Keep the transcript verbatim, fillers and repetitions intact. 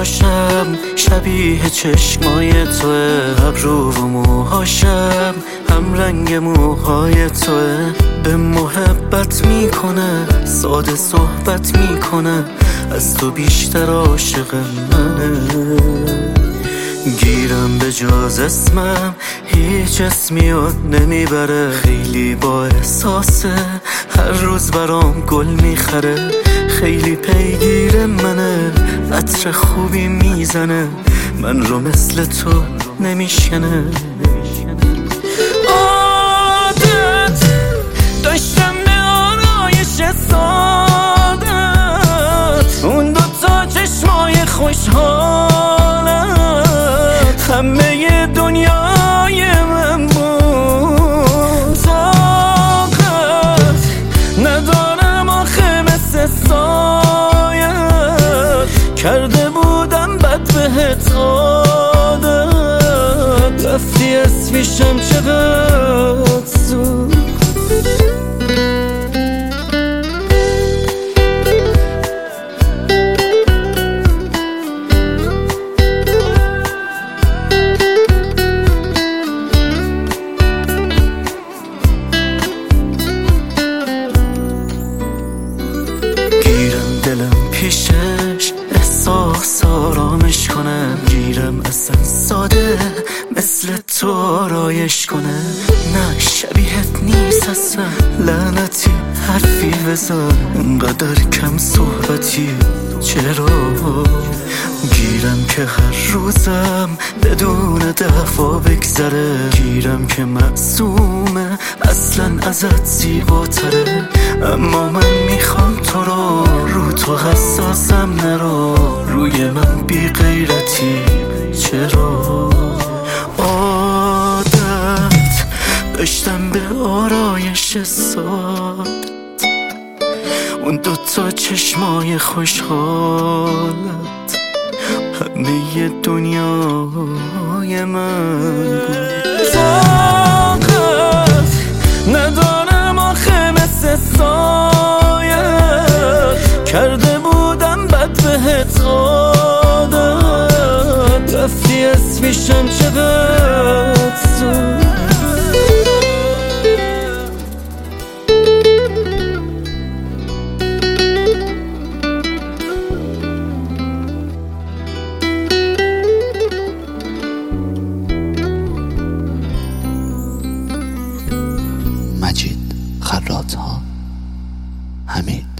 چشماشم شبیه چشمای توه، ابرو و موهاشم هم رنگ موهای توه. به محبت میکنه، ساده صحبت میکنه، از تو بیشتر عاشق منه. گیرم به جاز اسمم هیچ اسمی یاد نمیبره، خیلی با احساسه، هر روز برام گل میخره. خیلی پیگیر منه، عطر خوبی میزنه، من رو مثل تو نمیشکنه. عادت داشتم به آرایش سادت، اون دوتا چشمای خوشحالت، همه دنیای من بود. طاقت ندارم آخه مثل سایت، کرده بودم بد بهت عادت، رفتی اسمیشم چقدر زود. دلم پیشش احساس آرامش کنه، گیرم اصلا ساده مثل تو آرایش کنه. نه شبیهت نیست اصلا، لعنتی حرفی بزن، انقدر کم صحبتی چرا؟ گیرم که هر روزم بدون دفعه بگذره، گیرم که معصومه اصلا ازت زیباتره. اما من میخوام تو رو، رو تو حساسم نرو، روی من بی غیرتی چرا؟ عادت داشتم به آرایش ساد، اون دوتا چشمای خوشحالت، همه دنیای من بود. طاقت ندارم آخه مثل سایت، کرده بودم بد بهت عادت، رفتی اسمیشم چقدر زود. مجید خراط‌ها، حمید.